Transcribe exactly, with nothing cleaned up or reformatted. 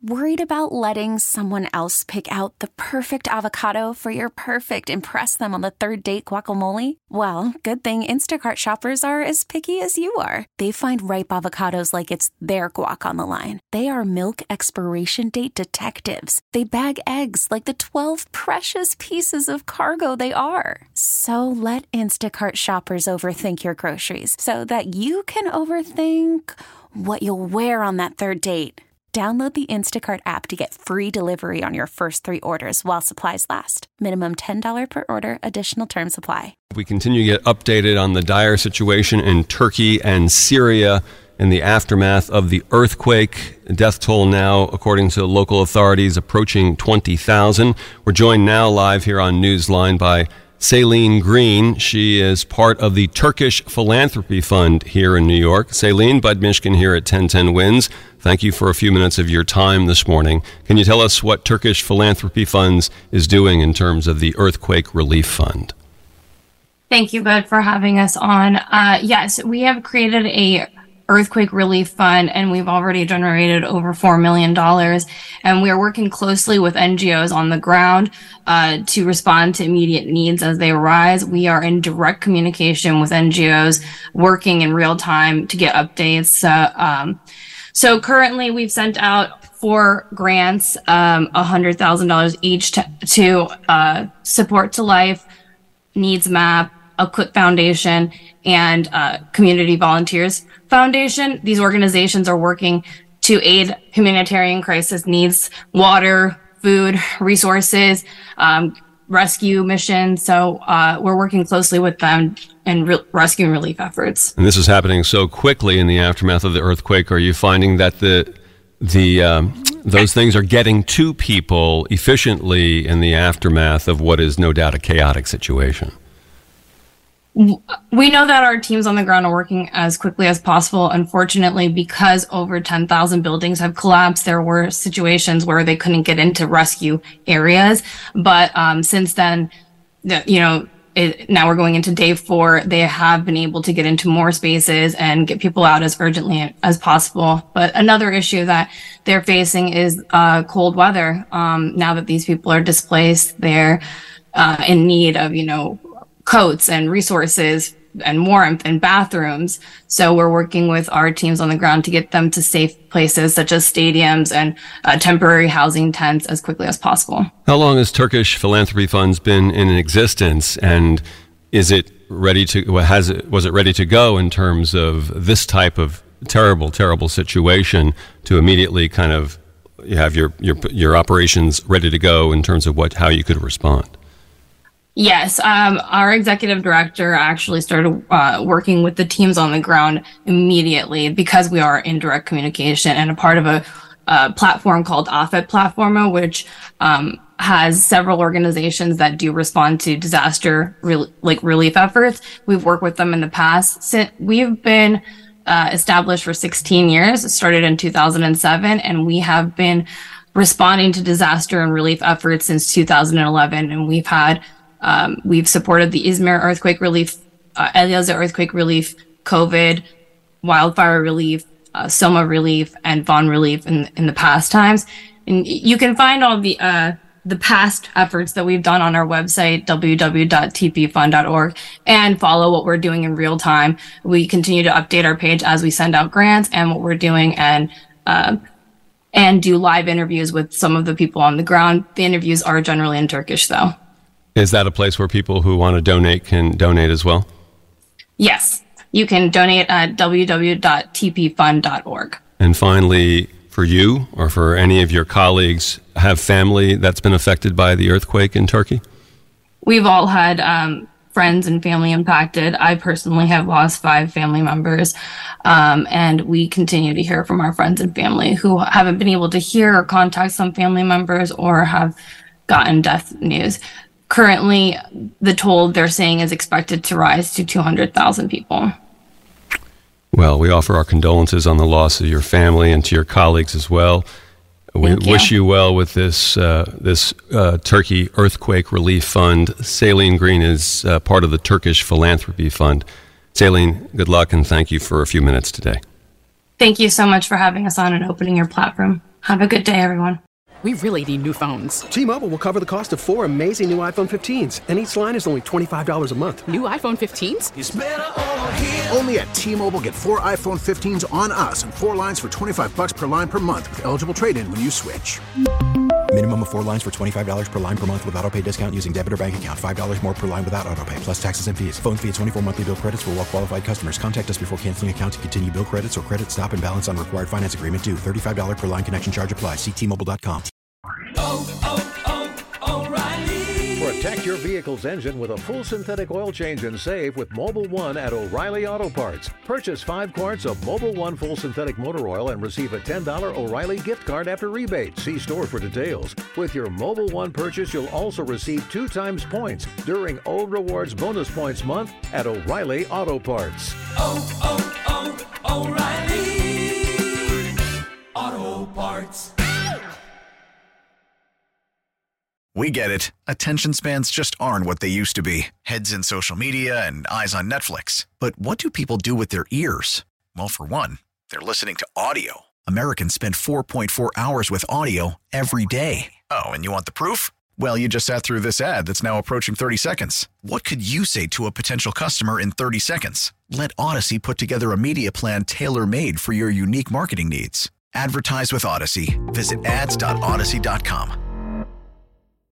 Worried about letting someone else pick out the perfect avocado for your perfect impress them on the third date guacamole? Well, good thing Instacart shoppers are as picky as you are. They find ripe avocados like it's their guac on the line. They are milk expiration date detectives. They bag eggs like the twelve precious pieces of cargo they are. So let Instacart shoppers overthink your groceries so that you can overthink what you'll wear on that third date. Download the Instacart app to get free delivery on your first three orders while supplies last. Minimum ten dollars per order. Additional terms apply. We continue to get updated on the dire situation in Turkey and Syria in the aftermath of the earthquake. Death toll now, according to local authorities, approaching twenty thousand. We're joined now live here on Newsline by Celine Green. She is part of the Turkish Philanthropy Fund here in New York. Celine, Bud Mishkin here at ten ten Wins. Thank you for a few minutes of your time this morning. Can you tell us what Turkish Philanthropy Funds is doing in terms of the Earthquake Relief Fund? Thank you, Bud, for having us on. Uh, yes, we have created a earthquake relief fund, and we've already generated over four million dollars. And we are working closely with N G Os on the ground uh, to respond to immediate needs as they arise. We are in direct communication with N G Os, working in real time to get updates. Uh, um, so currently, we've sent out four grants, um, one hundred thousand dollars each to, to uh, Support to Life, Needs Map, Equip Foundation, and uh, Community Volunteers Foundation. These organizations are working to aid humanitarian crisis needs, water, food, resources, um, rescue missions. So uh, we're working closely with them in re- rescue and relief efforts. And this is happening so quickly in the aftermath of the earthquake. Are you finding that the the um, those things are getting to people efficiently in the aftermath of what is no doubt a chaotic situation? We know that our teams on the ground are working as quickly as possible. Unfortunately, because over ten thousand buildings have collapsed, there were situations where they couldn't get into rescue areas. But um, since then, the, you know, it, now we're going into day four. They have been able to get into more spaces and get people out as urgently as possible. But another issue that they're facing is uh, cold weather. Um, now that these people are displaced, they're uh, in need of, you know, coats and resources and warmth and bathrooms. So we're working with our teams on the ground to get them to safe places such as stadiums and uh, temporary housing tents as quickly as possible. How long has Turkish Philanthropy Funds been in existence, and is it ready to, has it, was it ready to go in terms of this type of terrible, terrible situation to immediately kind of you have your, your, your operations ready to go in terms of what, how you could respond? Yes, um, our executive director actually started uh, working with the teams on the ground immediately because we are in direct communication and a part of a, a platform called Afet Platforma, which um, has several organizations that do respond to disaster re- like relief efforts. We've worked with them in the past. Since we've been uh, established for sixteen years. It started in two thousand seven, and we have been responding to disaster and relief efforts since two thousand eleven, and we've had Um, we've supported the Izmir earthquake relief, uh, Elazığ earthquake relief, COVID, wildfire relief, uh, Soma relief, and Van relief in in the past times. And you can find all the uh, the past efforts that we've done on our website, w w w dot t p fund dot org, and follow what we're doing in real time. We continue to update our page as we send out grants and what we're doing, and uh, and do live interviews with some of the people on the ground. The interviews are generally in Turkish, though. Is that a place where people who want to donate can donate as well? Yes. You can donate at w w w dot t p fund dot org. And finally, for you or for any of your colleagues, have family that's been affected by the earthquake in Turkey? We've all had um, friends and family impacted. I personally have lost five family members. Um, and we continue to hear from our friends and family who haven't been able to hear or contact some family members or have gotten death news. Currently, the toll they're saying is expected to rise to two hundred thousand people. Well, we offer our condolences on the loss of your family and to your colleagues as well. We Thank you. wish you well with this uh, this uh, Turkey Earthquake Relief Fund. Celine Green is uh, part of the Turkish Philanthropy Fund. Celine, good luck and thank you for a few minutes today. Thank you so much for having us on and opening your platform. Have a good day, everyone. We really need new phones. T-Mobile will cover the cost of four amazing new iPhone fifteens, and each line is only twenty-five dollars a month. New iPhone fifteens? It's better over here. Only at T-Mobile, get four iPhone fifteens on us and four lines for twenty-five dollars per line per month with eligible trade-in when you switch. Minimum of four lines for twenty-five dollars per line per month with autopay discount using debit or bank account. five dollars more per line without autopay, plus taxes and fees. Phone fee at twenty-four monthly bill credits for well-qualified customers. Contact us before canceling account to continue bill credits or credit stop and balance on required finance agreement due. thirty-five dollars per line connection charge applies. See T Mobile dot com. Oh, oh, oh, O'Reilly. Protect your vehicle's engine with a full synthetic oil change and save with Mobil one at O'Reilly Auto Parts. Purchase five quarts of Mobil one full synthetic motor oil and receive a ten dollars O'Reilly gift card after rebate. See store for details. With your Mobil one purchase, you'll also receive two times points during O Rewards Bonus Points Month at O'Reilly Auto Parts. Oh, oh, oh, O'Reilly Auto Parts. We get it. Attention spans just aren't what they used to be. Heads in social media and eyes on Netflix. But what do people do with their ears? Well, for one, they're listening to audio. Americans spend four point four hours with audio every day. Oh, and you want the proof? Well, you just sat through this ad that's now approaching thirty seconds. What could you say to a potential customer in thirty seconds? Let Odyssey put together a media plan tailor-made for your unique marketing needs. Advertise with Odyssey. Visit ads dot odyssey dot com.